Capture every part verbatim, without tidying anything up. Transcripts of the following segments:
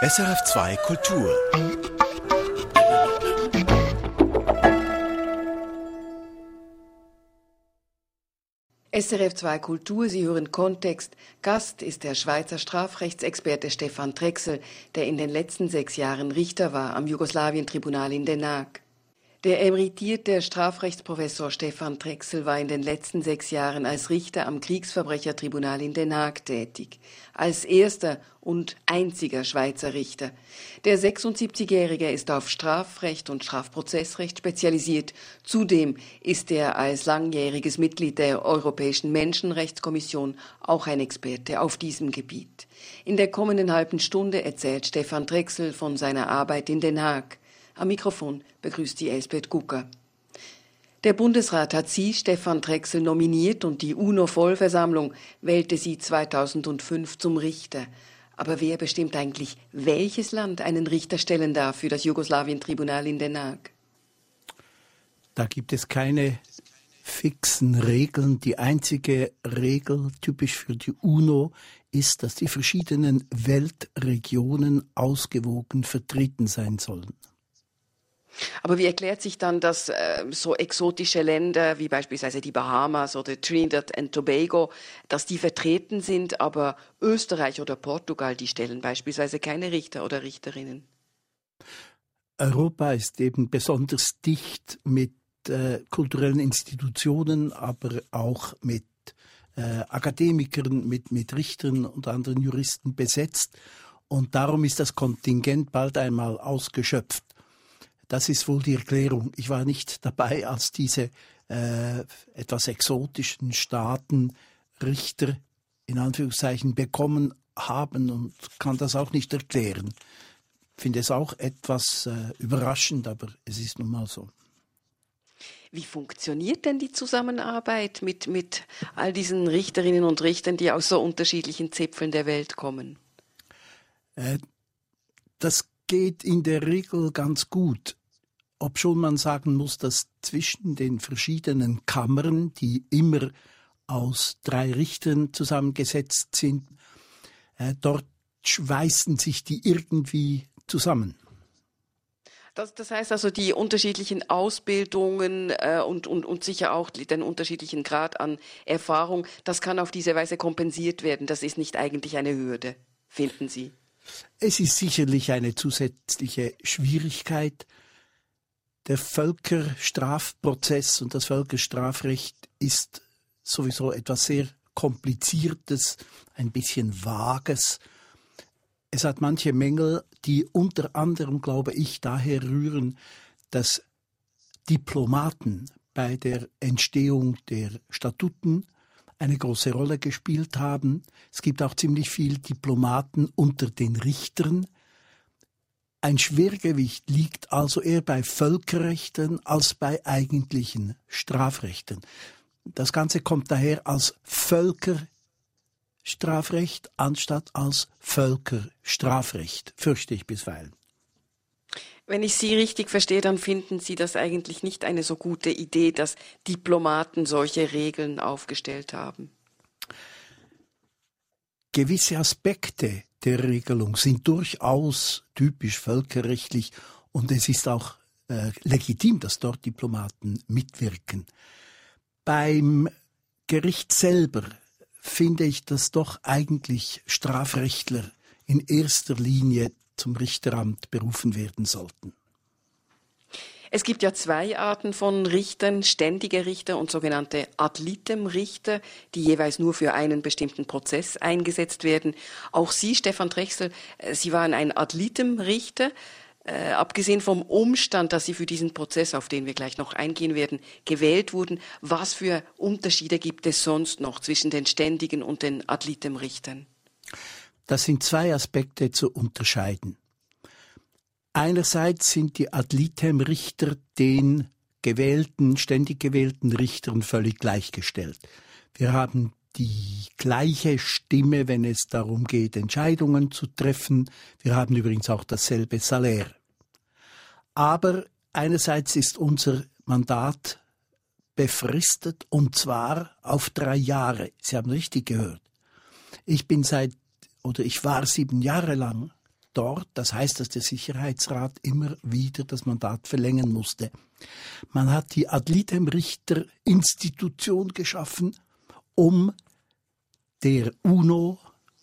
S R F zwei Kultur. S R F zwei Kultur, Sie hören Kontext. Gast ist der Schweizer Strafrechtsexperte Stefan Trexel, der in den letzten sechs Jahren Richter war am Jugoslawien-Tribunal in Den Haag. Der emeritierte Strafrechtsprofessor Stefan Trexel war in den letzten sechs Jahren als Richter am Kriegsverbrechertribunal in Den Haag tätig, als erster und einziger Schweizer Richter. Der sechsundsiebzigjährige ist auf Strafrecht und Strafprozessrecht spezialisiert. Zudem ist er als langjähriges Mitglied der Europäischen Menschenrechtskommission auch ein Experte auf diesem Gebiet. In der kommenden halben Stunde erzählt Stefan Trexel von seiner Arbeit in Den Haag. Am Mikrofon begrüßt die Elsbeth Gucker. Der Bundesrat hat Sie, Stefan Trexel, nominiert und die UNO-Vollversammlung wählte Sie zweitausendfünf zum Richter. Aber wer bestimmt eigentlich, welches Land einen Richter stellen darf für das Jugoslawien-Tribunal in Den Haag? Da gibt es keine fixen Regeln. Die einzige Regel, typisch für die UNO, ist, dass die verschiedenen Weltregionen ausgewogen vertreten sein sollen. Aber wie erklärt sich dann, dass äh, so exotische Länder wie beispielsweise die Bahamas oder Trinidad and Tobago, dass die vertreten sind, aber Österreich oder Portugal, die stellen beispielsweise keine Richter oder Richterinnen? Europa ist eben besonders dicht mit äh, kulturellen Institutionen, aber auch mit äh, Akademikern, mit, mit Richtern und anderen Juristen besetzt. Und darum ist das Kontingent bald einmal ausgeschöpft. Das ist wohl die Erklärung. Ich war nicht dabei, als diese äh, etwas exotischen Staaten Richter in Anführungszeichen bekommen haben und kann das auch nicht erklären. Ich finde es auch etwas äh, überraschend, aber es ist nun mal so. Wie funktioniert denn die Zusammenarbeit mit, mit all diesen Richterinnen und Richtern, die aus so unterschiedlichen Zipfeln der Welt kommen? Äh, das geht in der Regel ganz gut. Obschon man sagen muss, dass zwischen den verschiedenen Kammern, die immer aus drei Richtern zusammengesetzt sind, äh, dort schweißen sich die irgendwie zusammen. Das, das heißt also, die unterschiedlichen Ausbildungen äh, und, und, und sicher auch den unterschiedlichen Grad an Erfahrung, das kann auf diese Weise kompensiert werden. Das ist nicht eigentlich eine Hürde, finden Sie? Es ist sicherlich eine zusätzliche Schwierigkeit. Der Völkerstrafprozess und das Völkerstrafrecht ist sowieso etwas sehr Kompliziertes, ein bisschen Vages. Es hat manche Mängel, die unter anderem, glaube ich, daher rühren, dass Diplomaten bei der Entstehung der Statuten eine große Rolle gespielt haben. Es gibt auch ziemlich viele Diplomaten unter den Richtern. Ein Schwergewicht liegt also eher bei Völkerrechten als bei eigentlichen Strafrechten. Das Ganze kommt daher als Völkerstrafrecht anstatt als Völkerstrafrecht, fürchte ich bisweilen. Wenn ich Sie richtig verstehe, dann finden Sie das eigentlich nicht eine so gute Idee, dass Diplomaten solche Regeln aufgestellt haben. Gewisse Aspekte der Regelung sind durchaus typisch völkerrechtlich und es ist auch äh, legitim, dass dort Diplomaten mitwirken. Beim Gericht selber finde ich, dass doch eigentlich Strafrechtler in erster Linie zum Richteramt berufen werden sollten. Es gibt ja zwei Arten von Richtern, ständige Richter und sogenannte Ad litem Richter, die jeweils nur für einen bestimmten Prozess eingesetzt werden. Auch Sie, Stefan Trexel, Sie waren ein Ad litem Richter. Äh, abgesehen vom Umstand, dass Sie für diesen Prozess, auf den wir gleich noch eingehen werden, gewählt wurden, was für Unterschiede gibt es sonst noch zwischen den ständigen und den Ad litem Richtern? Das sind zwei Aspekte zu unterscheiden. Einerseits sind die Ad litem Richter den gewählten, ständig gewählten Richtern völlig gleichgestellt. Wir haben die gleiche Stimme, wenn es darum geht, Entscheidungen zu treffen. Wir haben übrigens auch dasselbe Salär. Aber einerseits ist unser Mandat befristet, und zwar auf drei Jahre. Sie haben richtig gehört. Ich bin seit, oder ich war sieben Jahre lang dort. Das heißt, dass der Sicherheitsrat immer wieder das Mandat verlängern musste. Man hat die Ad litem Richter-Institution geschaffen, um der UNO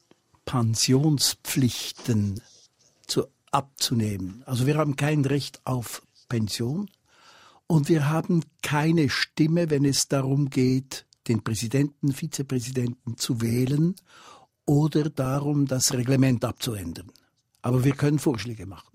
Pensionspflichten zu, abzunehmen. Also wir haben kein Recht auf Pension und wir haben keine Stimme, wenn es darum geht, den Präsidenten, Vizepräsidenten zu wählen oder darum, das Reglement abzuändern. Aber wir können Vorschläge machen.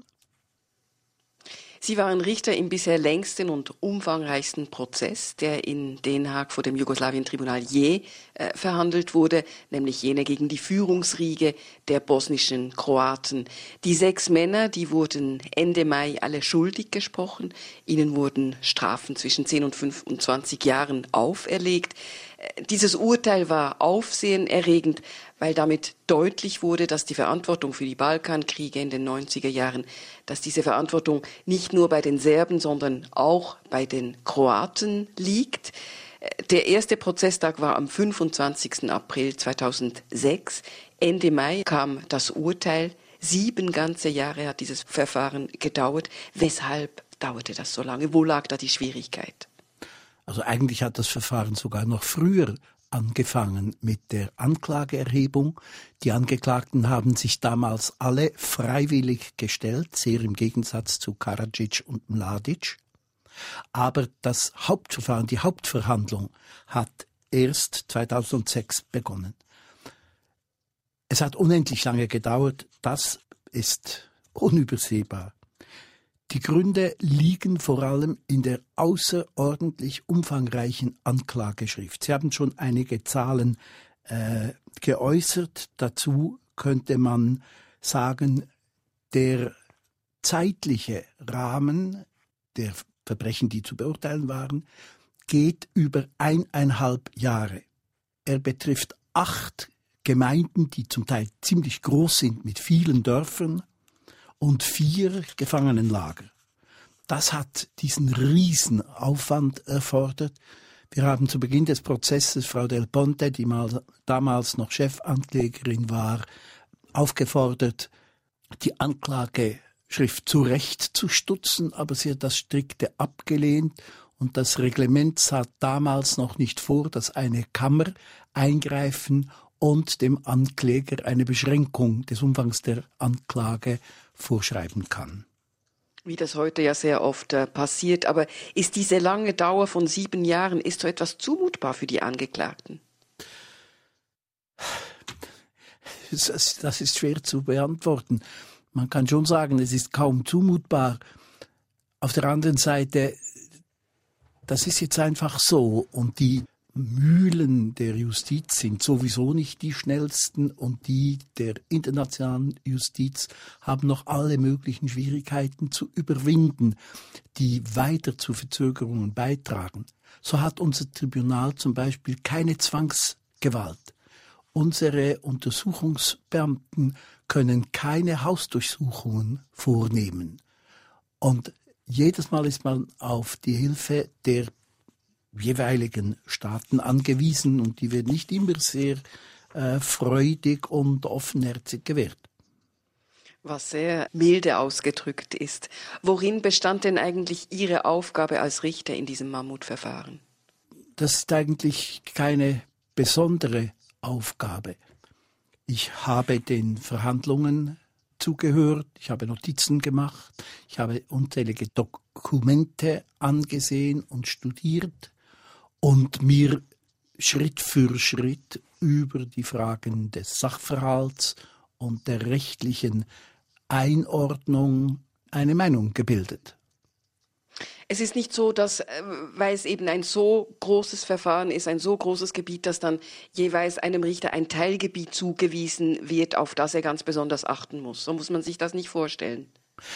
Sie waren Richter im bisher längsten und umfangreichsten Prozess, der in Den Haag vor dem Jugoslawien-Tribunal je äh, verhandelt wurde, nämlich jener gegen die Führungsriege der bosnischen Kroaten. Die sechs Männer, die wurden Ende Mai alle schuldig gesprochen. Ihnen wurden Strafen zwischen zehn und fünfundzwanzig Jahren auferlegt. Dieses Urteil war aufsehenerregend, weil damit deutlich wurde, dass die Verantwortung für die Balkankriege in den neunziger Jahren, dass diese Verantwortung nicht nur bei den Serben, sondern auch bei den Kroaten liegt. Der erste Prozesstag war am fünfundzwanzigsten April zweitausendsechs. Ende Mai kam das Urteil. Sieben ganze Jahre hat dieses Verfahren gedauert. Weshalb dauerte das so lange? Wo lag da die Schwierigkeit? Also eigentlich hat das Verfahren sogar noch früher angefangen mit der Anklageerhebung. Die Angeklagten haben sich damals alle freiwillig gestellt, sehr im Gegensatz zu Karadzic und Mladic. Aber das Hauptverfahren, die Hauptverhandlung hat erst zweitausendsechs begonnen. Es hat unendlich lange gedauert, das ist unübersehbar. Die Gründe liegen vor allem in der außerordentlich umfangreichen Anklageschrift. Sie haben schon einige Zahlen äh, geäußert. Dazu könnte man sagen, der zeitliche Rahmen der Verbrechen, die zu beurteilen waren, geht über eineinhalb Jahre. Er betrifft acht Gemeinden, die zum Teil ziemlich groß sind, mit vielen Dörfern, und vier Gefangenenlager. Das hat diesen Riesenaufwand erfordert. Wir haben zu Beginn des Prozesses Frau Del Ponte, die mal, damals noch Chefanklägerin war, aufgefordert, die Anklageschrift zurechtzustutzen, aber sie hat das strikte abgelehnt und das Reglement sah damals noch nicht vor, dass eine Kammer eingreifen und dem Ankläger eine Beschränkung des Umfangs der Anklage vorschreiben kann. Wie das heute ja sehr oft äh, passiert. Aber ist diese lange Dauer von sieben Jahren, ist so etwas zumutbar für die Angeklagten? Das, das ist schwer zu beantworten. Man kann schon sagen, es ist kaum zumutbar. Auf der anderen Seite, das ist jetzt einfach so. Und die Mühlen der Justiz sind sowieso nicht die schnellsten und die der internationalen Justiz haben noch alle möglichen Schwierigkeiten zu überwinden, die weiter zu Verzögerungen beitragen. So hat unser Tribunal zum Beispiel keine Zwangsgewalt. Unsere Untersuchungsbeamten können keine Hausdurchsuchungen vornehmen. Und jedes Mal ist man auf die Hilfe der jeweiligen Staaten angewiesen und die wird nicht immer sehr äh, freudig und offenherzig gewährt. Was sehr milde ausgedrückt ist. Worin bestand denn eigentlich Ihre Aufgabe als Richter in diesem Mammutverfahren? Das ist eigentlich keine besondere Aufgabe. Ich habe den Verhandlungen zugehört, ich habe Notizen gemacht, ich habe unzählige Dokumente angesehen und studiert und mir Schritt für Schritt über die Fragen des Sachverhalts und der rechtlichen Einordnung eine Meinung gebildet. Es ist nicht so, dass, weil es eben ein so großes Verfahren ist, ein so großes Gebiet, dass dann jeweils einem Richter ein Teilgebiet zugewiesen wird, auf das er ganz besonders achten muss. So muss man sich das nicht vorstellen.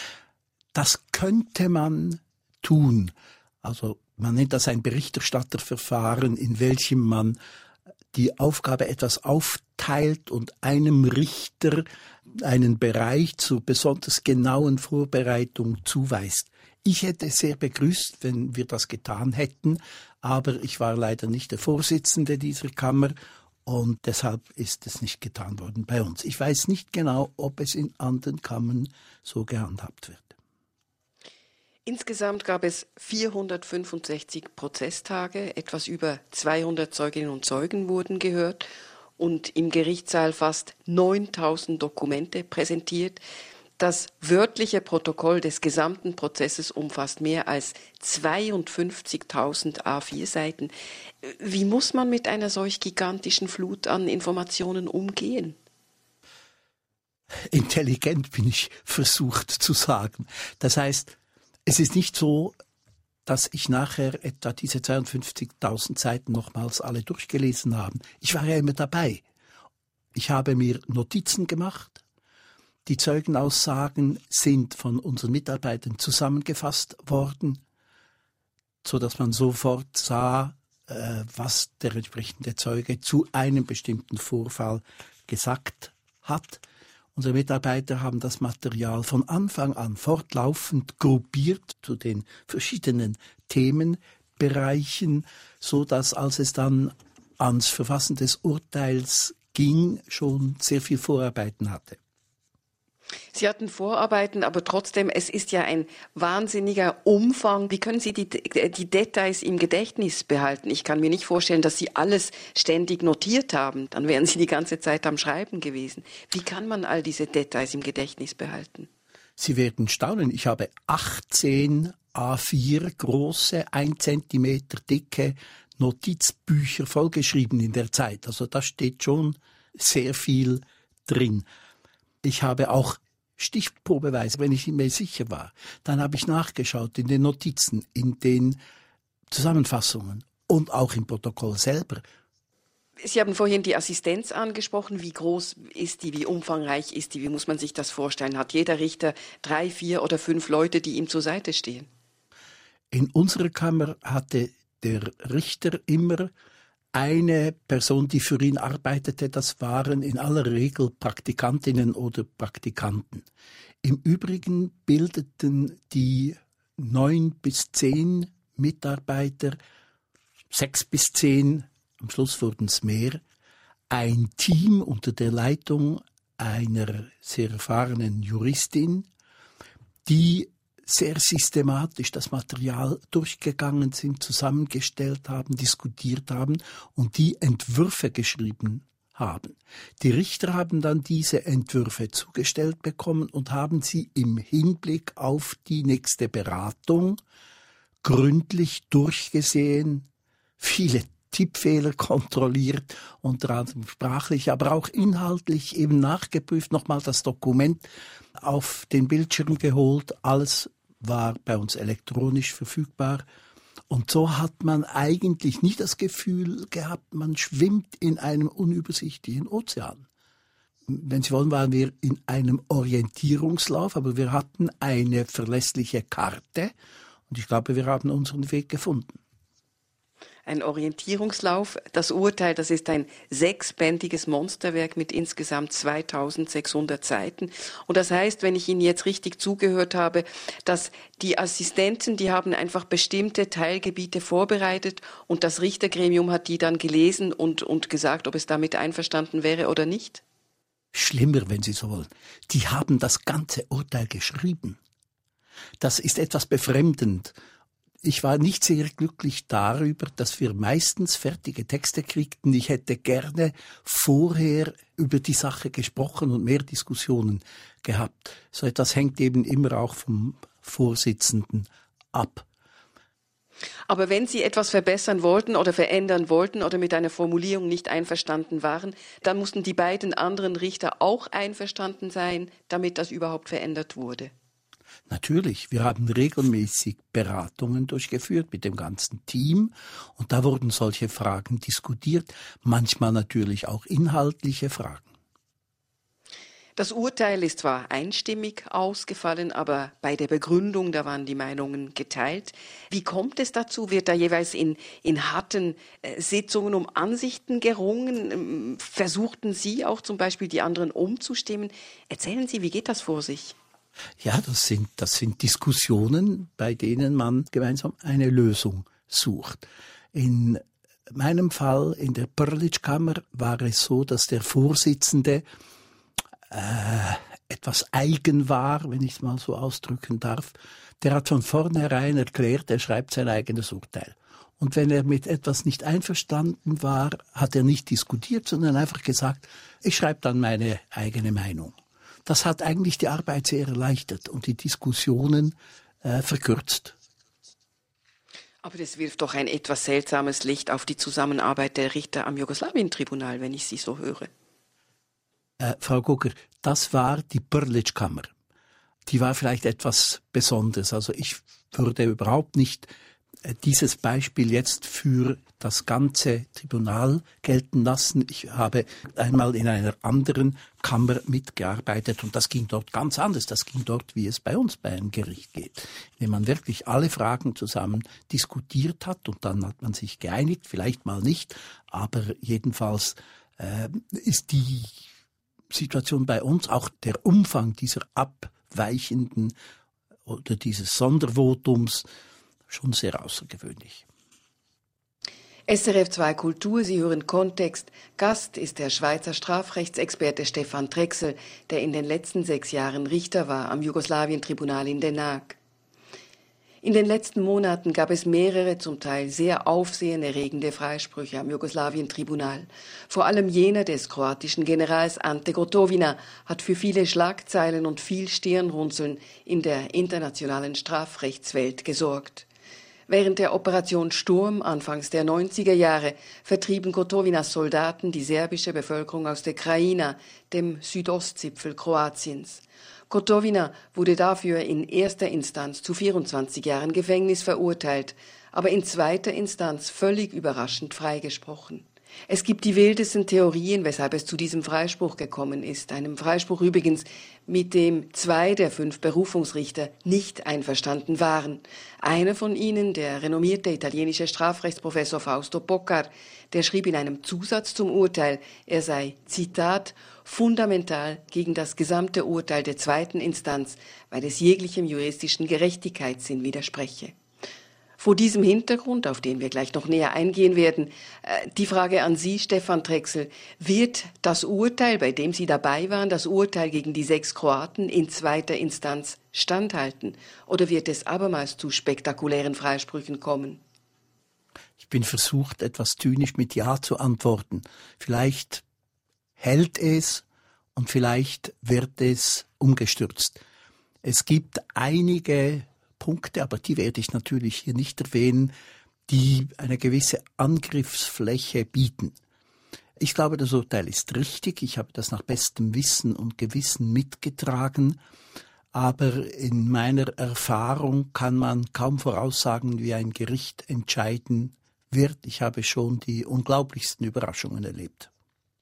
Das könnte man tun. Also man nennt das ein Berichterstatterverfahren, in welchem man die Aufgabe etwas aufteilt und einem Richter einen Bereich zur besonders genauen Vorbereitung zuweist. Ich hätte es sehr begrüßt, wenn wir das getan hätten, aber ich war leider nicht der Vorsitzende dieser Kammer Und deshalb ist es nicht getan worden bei uns. Ich weiß nicht genau, ob es in anderen Kammern so gehandhabt wird. Insgesamt gab es vierhundertfünfundsechzig Prozesstage, etwas über zweihundert Zeuginnen und Zeugen wurden gehört und im Gerichtssaal fast neuntausend Dokumente präsentiert. Das wörtliche Protokoll des gesamten Prozesses umfasst mehr als zweiundfünfzigtausend A vier Seiten. Wie muss man mit einer solch gigantischen Flut an Informationen umgehen? Intelligent bin ich versucht zu sagen. Das heißt, es ist nicht so, dass ich nachher etwa diese zweiundfünfzigtausend Seiten nochmals alle durchgelesen habe. Ich war ja immer dabei. Ich habe mir Notizen gemacht. Die Zeugenaussagen sind von unseren Mitarbeitern zusammengefasst worden, so dass man sofort sah, äh, was der entsprechende Zeuge zu einem bestimmten Vorfall gesagt hat. Unsere Mitarbeiter haben das Material von Anfang an fortlaufend gruppiert zu den verschiedenen Themenbereichen, so dass, als es dann ans Verfassen des Urteils ging, schon sehr viel Vorarbeiten hatte. Sie hatten Vorarbeiten, aber trotzdem, es ist ja ein wahnsinniger Umfang. Wie können Sie die, die Details im Gedächtnis behalten? Ich kann mir nicht vorstellen, dass Sie alles ständig notiert haben. Dann wären Sie die ganze Zeit am Schreiben gewesen. Wie kann man all diese Details im Gedächtnis behalten? Sie werden staunen. Ich habe achtzehn A vier große, ein Zentimeter dicke Notizbücher vollgeschrieben in der Zeit. Also da steht schon sehr viel drin. Ich habe auch stichprobeweise, wenn ich mir sicher war, dann habe ich nachgeschaut in den Notizen, in den Zusammenfassungen und auch im Protokoll selber. Sie haben vorhin die Assistenz angesprochen. Wie groß ist die, wie umfangreich ist die, wie muss man sich das vorstellen? Hat jeder Richter drei, vier oder fünf Leute, die ihm zur Seite stehen? In unserer Kammer hatte der Richter immer eine Person, die für ihn arbeitete. Das waren in aller Regel Praktikantinnen oder Praktikanten. Im Übrigen bildeten die neun bis zehn Mitarbeiter, sechs bis zehn, am Schluss wurden es mehr, ein Team unter der Leitung einer sehr erfahrenen Juristin, die sehr systematisch das Material durchgegangen sind, zusammengestellt haben, diskutiert haben und die Entwürfe geschrieben haben. Die Richter haben dann diese Entwürfe zugestellt bekommen und haben sie im Hinblick auf die nächste Beratung gründlich durchgesehen, viele Tippfehler kontrolliert, unter anderem sprachlich, aber auch inhaltlich eben nachgeprüft, nochmal das Dokument auf den Bildschirm geholt, alles war bei uns elektronisch verfügbar. Und so hat man eigentlich nie das Gefühl gehabt, man schwimmt in einem unübersichtlichen Ozean. Wenn Sie wollen, waren wir in einem Orientierungslauf, aber wir hatten eine verlässliche Karte und ich glaube, wir haben unseren Weg gefunden. Ein Orientierungslauf. Das Urteil, das ist ein sechsbändiges Monsterwerk mit insgesamt zweitausendsechshundert Seiten. Und das heißt, wenn ich Ihnen jetzt richtig zugehört habe, dass die Assistenten, die haben einfach bestimmte Teilgebiete vorbereitet und das Richtergremium hat die dann gelesen und, und gesagt, ob es damit einverstanden wäre oder nicht? Schlimmer, wenn Sie so wollen. Die haben das ganze Urteil geschrieben. Das ist etwas befremdend. Ich war nicht sehr glücklich darüber, dass wir meistens fertige Texte kriegten. Ich hätte gerne vorher über die Sache gesprochen und mehr Diskussionen gehabt. So etwas hängt eben immer auch vom Vorsitzenden ab. Aber wenn Sie etwas verbessern wollten oder verändern wollten oder mit einer Formulierung nicht einverstanden waren, dann mussten die beiden anderen Richter auch einverstanden sein, damit das überhaupt verändert wurde. Natürlich, wir haben regelmäßig Beratungen durchgeführt mit dem ganzen Team und da wurden solche Fragen diskutiert, manchmal natürlich auch inhaltliche Fragen. Das Urteil ist zwar einstimmig ausgefallen, aber bei der Begründung, da waren die Meinungen geteilt. Wie kommt es dazu? Wird da jeweils in, in harten äh, Sitzungen um Ansichten gerungen? Ähm, versuchten Sie auch zum Beispiel die anderen umzustimmen? Erzählen Sie, wie geht das vor sich? Ja, das sind, das sind Diskussionen, bei denen man gemeinsam eine Lösung sucht. In meinem Fall in der Perlitzkammer war es so, dass der Vorsitzende äh, etwas eigen war, wenn ich es mal so ausdrücken darf. Der hat von vornherein erklärt, er schreibt sein eigenes Urteil. Und wenn er mit etwas nicht einverstanden war, hat er nicht diskutiert, sondern einfach gesagt, ich schreibe dann meine eigene Meinung. Das hat eigentlich die Arbeit sehr erleichtert und die Diskussionen äh, verkürzt. Aber das wirft doch ein etwas seltsames Licht auf die Zusammenarbeit der Richter am Jugoslawien-Tribunal, wenn ich Sie so höre. Äh, Frau Gugger, das war die Perlitzkammer. Die war vielleicht etwas Besonderes. Also ich würde überhaupt nicht äh, dieses Beispiel jetzt für das ganze Tribunal gelten lassen. Ich habe einmal in einer anderen Kammer mitgearbeitet und das ging dort ganz anders. Das ging dort, wie es bei uns bei einem Gericht geht. Wenn man wirklich alle Fragen zusammen diskutiert hat und dann hat man sich geeinigt, vielleicht mal nicht, aber jedenfalls äh, ist die Situation bei uns, auch der Umfang dieser abweichenden oder dieses Sondervotums schon sehr außergewöhnlich. S R F zwei Kultur, Sie hören Kontext. Gast ist der Schweizer Strafrechtsexperte Stefan Trexel, der in den letzten sechs Jahren Richter war am Jugoslawien-Tribunal in Den Haag. In den letzten Monaten gab es mehrere, zum Teil sehr aufsehenerregende Freisprüche am Jugoslawien-Tribunal. Vor allem jener des kroatischen Generals Ante Gotovina hat für viele Schlagzeilen und viel Stirnrunzeln in der internationalen Strafrechtswelt gesorgt. Während der Operation Sturm anfangs der neunziger Jahre vertrieben Gotovinas Soldaten die serbische Bevölkerung aus der Krajina, dem Südostzipfel Kroatiens. Gotovina wurde dafür in erster Instanz zu vierundzwanzig Jahren Gefängnis verurteilt, aber in zweiter Instanz völlig überraschend freigesprochen. Es gibt die wildesten Theorien, weshalb es zu diesem Freispruch gekommen ist. Einem Freispruch übrigens, mit dem zwei der fünf Berufungsrichter nicht einverstanden waren. Einer von ihnen, der renommierte italienische Strafrechtsprofessor Fausto Boccar, der schrieb in einem Zusatz zum Urteil, er sei, Zitat, fundamental gegen das gesamte Urteil der zweiten Instanz, weil es jeglichem juristischen Gerechtigkeitssinn widerspreche. Vor diesem Hintergrund, auf den wir gleich noch näher eingehen werden, die Frage an Sie, Stefan Trexel, wird das Urteil, bei dem Sie dabei waren, das Urteil gegen die sechs Kroaten in zweiter Instanz standhalten? Oder wird es abermals zu spektakulären Freisprüchen kommen? Ich bin versucht, etwas zynisch mit Ja zu antworten. Vielleicht hält es und vielleicht wird es umgestürzt. Es gibt einige Punkte, aber die werde ich natürlich hier nicht erwähnen, die eine gewisse Angriffsfläche bieten. Ich glaube, das Urteil ist richtig. Ich habe das nach bestem Wissen und Gewissen mitgetragen. Aber in meiner Erfahrung kann man kaum voraussagen, wie ein Gericht entscheiden wird. Ich habe schon die unglaublichsten Überraschungen erlebt.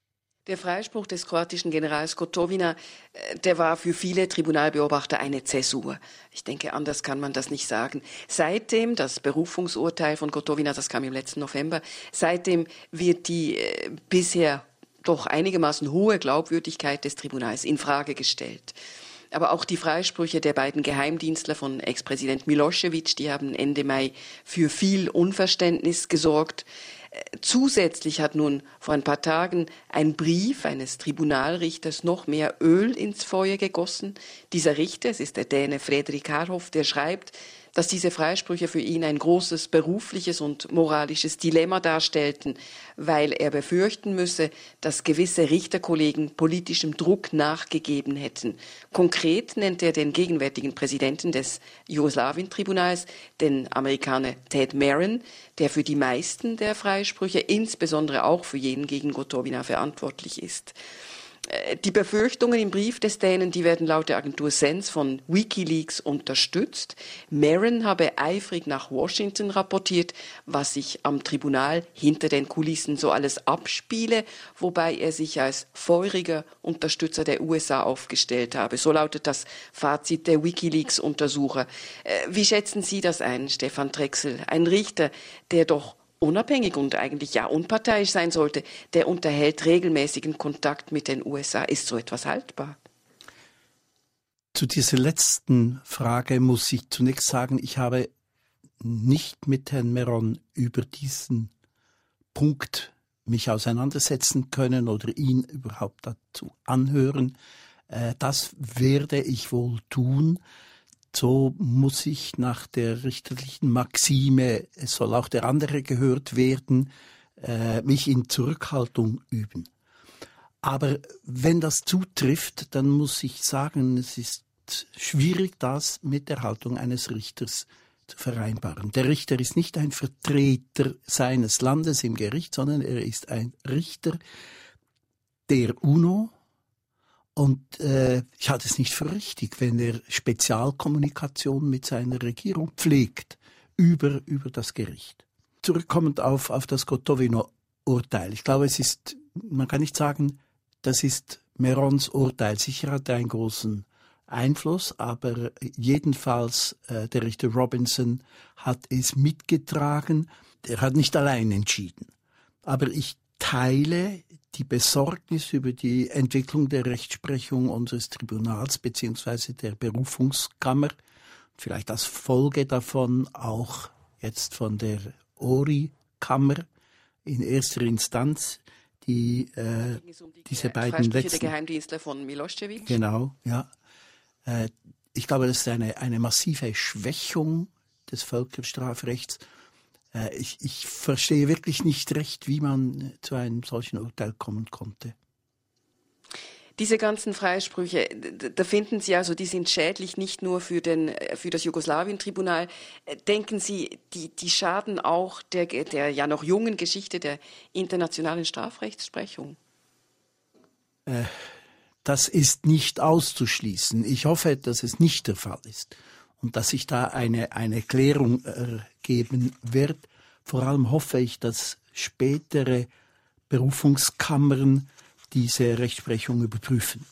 Der Freispruch des kroatischen Generals Gotovina, der war für viele Tribunalbeobachter eine Zäsur. Ich denke, anders kann man das nicht sagen. Seitdem, das Berufungsurteil von Gotovina, das kam im letzten November, seitdem wird die äh, bisher doch einigermaßen hohe Glaubwürdigkeit des Tribunals in Frage gestellt. Aber auch die Freisprüche der beiden Geheimdienstler von Ex-Präsident Milosevic, die haben Ende Mai für viel Unverständnis gesorgt. Zusätzlich hat nun vor ein paar Tagen ein Brief eines Tribunalrichters noch mehr Öl ins Feuer gegossen. Dieser Richter, es ist der Däne Fredrik Harhoff, der schreibt, dass diese Freisprüche für ihn ein großes berufliches und moralisches Dilemma darstellten, weil er befürchten müsse, dass gewisse Richterkollegen politischem Druck nachgegeben hätten. Konkret nennt er den gegenwärtigen Präsidenten des Jugoslawien-Tribunals, den Amerikaner Ted Meron, der für die meisten der Freisprüche, insbesondere auch für jenen gegen Gotovina, verantwortlich ist. Die Befürchtungen im Brief des Dänen, die werden laut der Agentur Sens von WikiLeaks unterstützt. Meron habe eifrig nach Washington rapportiert, was sich am Tribunal hinter den Kulissen so alles abspiele, wobei er sich als feuriger Unterstützer der U S A aufgestellt habe. So lautet das Fazit der WikiLeaks-Untersucher. Wie schätzen Sie das ein, Stefan Trexel? Ein Richter, der doch unabhängig und eigentlich ja unparteiisch sein sollte, der unterhält regelmäßigen Kontakt mit den U S A. Ist so etwas haltbar? Zu dieser letzten Frage muss ich zunächst sagen, ich habe nicht mit Herrn Meron über diesen Punkt mich auseinandersetzen können oder ihn überhaupt dazu anhören. Äh, das werde ich wohl tun. So muss ich nach der richterlichen Maxime, es soll auch der andere gehört werden, äh, mich in Zurückhaltung üben. Aber wenn das zutrifft, dann muss ich sagen, es ist schwierig, das mit der Haltung eines Richters zu vereinbaren. Der Richter ist nicht ein Vertreter seines Landes im Gericht, sondern er ist ein Richter der UNO. Und äh, ich halte es nicht für richtig, wenn er Spezialkommunikation mit seiner Regierung pflegt über, über das Gericht. Zurückkommend auf, auf das Gotovino-Urteil. Ich glaube, es ist, man kann nicht sagen, das ist Merons Urteil. Sicher hat er einen großen Einfluss, aber jedenfalls äh, der Richter Robinson hat es mitgetragen. Er hat nicht allein entschieden. Aber ich teile die Besorgnis über die Entwicklung der Rechtsprechung unseres Tribunals bzw. der Berufungskammer, vielleicht als Folge davon auch jetzt von der O R I-Kammer in erster Instanz, die, äh, um die diese beiden letzten... der Geheimdienstler von Milošević. Genau, ja. Äh, ich glaube, das ist eine, eine massive Schwächung des Völkerstrafrechts. Ich, ich verstehe wirklich nicht recht, wie man zu einem solchen Urteil kommen konnte. Diese ganzen Freisprüche, da finden Sie also, die sind schädlich nicht nur für, den, für das Jugoslawien-Tribunal. Denken Sie, die, die schaden auch der, der ja noch jungen Geschichte der internationalen Strafrechtsprechung? Äh, das ist nicht auszuschließen. Ich hoffe, dass es nicht der Fall ist. Und dass sich da eine, eine Klärung ergeben wird. Vor allem hoffe ich, dass spätere Berufungskammern diese Rechtsprechung überprüfen.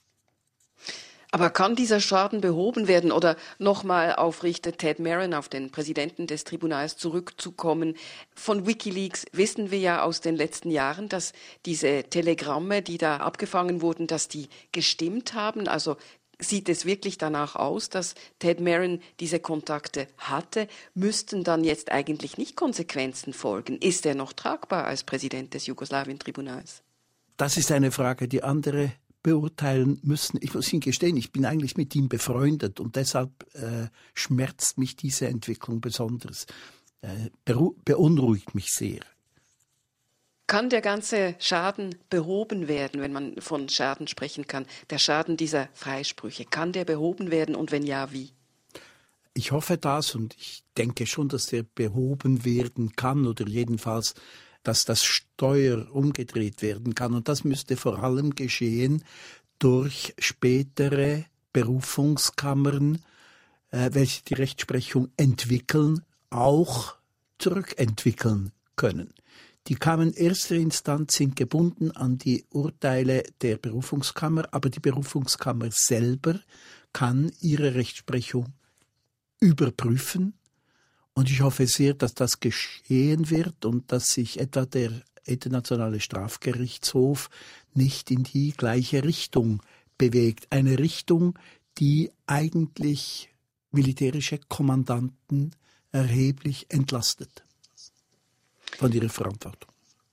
Aber kann dieser Schaden behoben werden? Oder nochmal auf Richter Ted Meron, auf den Präsidenten des Tribunals zurückzukommen? Von WikiLeaks wissen wir ja aus den letzten Jahren, dass diese Telegramme, die da abgefangen wurden, dass die gestimmt haben. Also sieht es wirklich danach aus, dass Ted Meron diese Kontakte hatte? Müssten dann jetzt eigentlich nicht Konsequenzen folgen? Ist er noch tragbar als Präsident des Jugoslawien-Tribunals? Das ist eine Frage, die andere beurteilen müssen. Ich muss Ihnen gestehen, ich bin eigentlich mit ihm befreundet und deshalb äh, schmerzt mich diese Entwicklung besonders, äh, beunruhigt mich sehr. Kann der ganze Schaden behoben werden, wenn man von Schaden sprechen kann? Der Schaden dieser Freisprüche, kann der behoben werden und wenn ja, wie? Ich hoffe das und ich denke schon, dass der behoben werden kann oder jedenfalls, dass das Steuer umgedreht werden kann. Und das müsste vor allem geschehen durch spätere Berufungskammern, äh, welche die Rechtsprechung entwickeln, auch zurückentwickeln können. Die Kammern erster Instanz sind gebunden an die Urteile der Berufungskammer, aber die Berufungskammer selber kann ihre Rechtsprechung überprüfen. Und ich hoffe sehr, dass das geschehen wird und dass sich etwa der Internationale Strafgerichtshof nicht in die gleiche Richtung bewegt. Eine Richtung, die eigentlich militärische Kommandanten erheblich entlastet von ihrer Verantwortung.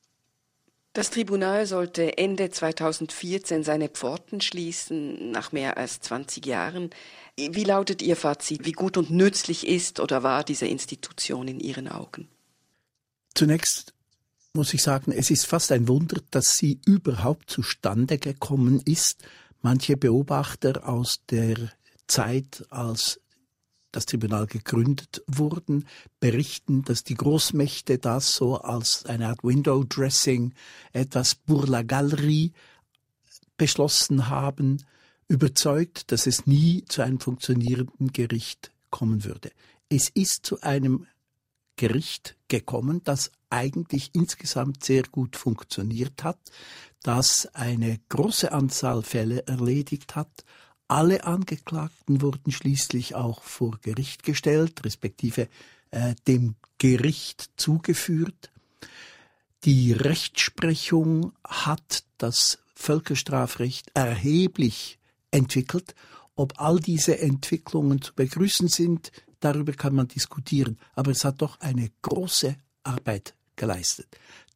Das Tribunal sollte Ende zweitausendvierzehn seine Pforten schließen, nach mehr als zwanzig Jahren. Wie lautet Ihr Fazit? Wie gut und nützlich ist oder war diese Institution in Ihren Augen? Zunächst muss ich sagen, es ist fast ein Wunder, dass sie überhaupt zustande gekommen ist. Manche Beobachter aus der Zeit, als das Tribunal gegründet wurden, berichten, dass die Großmächte das so als eine Art Window-Dressing, etwas pour la galerie beschlossen haben, überzeugt, dass es nie zu einem funktionierenden Gericht kommen würde. Es ist zu einem Gericht gekommen, das eigentlich insgesamt sehr gut funktioniert hat, das eine große Anzahl Fälle erledigt hat. Alle Angeklagten wurden schließlich auch vor Gericht gestellt, respektive äh, dem Gericht zugeführt. Die Rechtsprechung hat das Völkerstrafrecht erheblich entwickelt. Ob all diese Entwicklungen zu begrüßen sind, darüber kann man diskutieren. Aber es hat doch eine große Arbeit geleistet.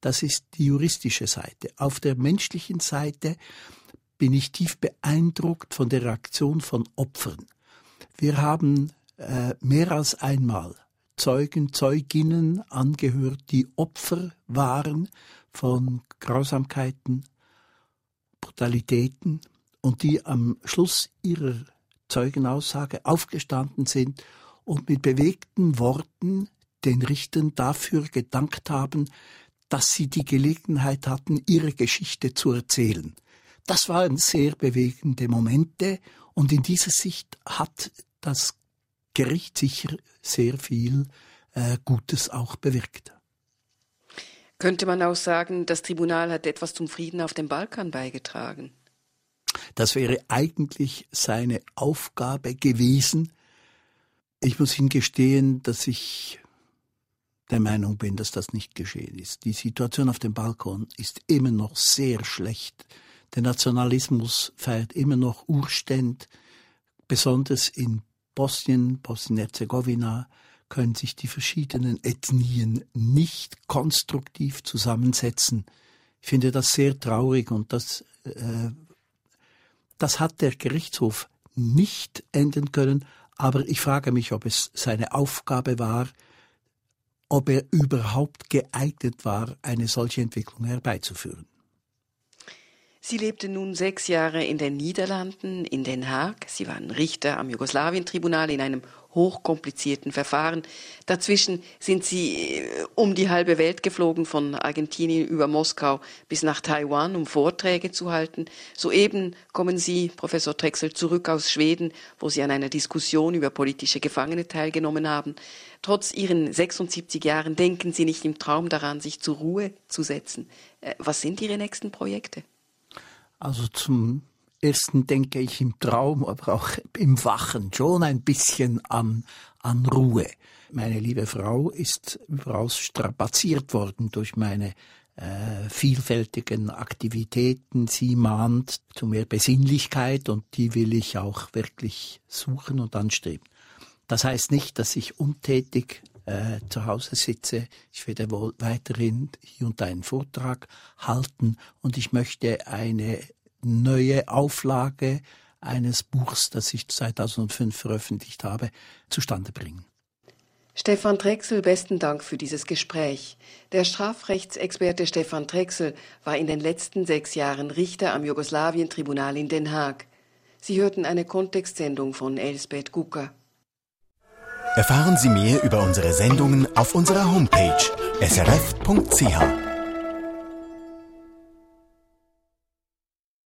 Das ist die juristische Seite. Auf der menschlichen Seite bin ich tief beeindruckt von der Reaktion von Opfern. Wir haben äh, mehr als einmal Zeugen, Zeuginnen angehört, die Opfer waren von Grausamkeiten, Brutalitäten und die am Schluss ihrer Zeugenaussage aufgestanden sind und mit bewegten Worten den Richtern dafür gedankt haben, dass sie die Gelegenheit hatten, ihre Geschichte zu erzählen. Das waren sehr bewegende Momente und in dieser Sicht hat das Gericht sicher sehr viel äh, Gutes auch bewirkt. Könnte man auch sagen, das Tribunal hat etwas zum Frieden auf dem Balkan beigetragen? Das wäre eigentlich seine Aufgabe gewesen. Ich muss Ihnen gestehen, dass ich der Meinung bin, dass das nicht geschehen ist. Die Situation auf dem Balkan ist immer noch sehr schlecht. Der Nationalismus feiert immer noch Urständ. Besonders in Bosnien, Bosnien-Herzegowina, können sich die verschiedenen Ethnien nicht konstruktiv zusammensetzen. Ich finde das sehr traurig und das, äh, das hat der Gerichtshof nicht ändern können. Aber ich frage mich, ob es seine Aufgabe war, ob er überhaupt geeignet war, eine solche Entwicklung herbeizuführen. Sie lebte nun sechs Jahre in den Niederlanden, in Den Haag. Sie waren Richter am Jugoslawien-Tribunal in einem hochkomplizierten Verfahren. Dazwischen sind Sie um die halbe Welt geflogen, von Argentinien über Moskau bis nach Taiwan, um Vorträge zu halten. Soeben kommen Sie, Professor Trexel, zurück aus Schweden, wo Sie an einer Diskussion über politische Gefangene teilgenommen haben. Trotz Ihren sechsundsiebzig Jahren denken Sie nicht im Traum daran, sich zur Ruhe zu setzen. Was sind Ihre nächsten Projekte? Also zum Ersten denke ich im Traum, aber auch im Wachen schon ein bisschen an, an Ruhe. Meine liebe Frau ist überaus strapaziert worden durch meine äh, vielfältigen Aktivitäten. Sie mahnt zu mehr Besinnlichkeit und die will ich auch wirklich suchen und anstreben. Das heißt nicht, dass ich untätig äh, zu Hause sitze. Ich werde wohl weiterhin hier und da einen Vortrag halten und ich möchte eine neue Auflage eines Buchs, das ich zweitausendfünf veröffentlicht habe, zustande bringen. Stefan Trexel, besten Dank für dieses Gespräch. Der Strafrechtsexperte Stefan Trexel war in den letzten sechs Jahren Richter am Jugoslawien-Tribunal in Den Haag. Sie hörten eine Kontextsendung von Elsbeth Gucker. Erfahren Sie mehr über unsere Sendungen auf unserer Homepage s r f punkt c h.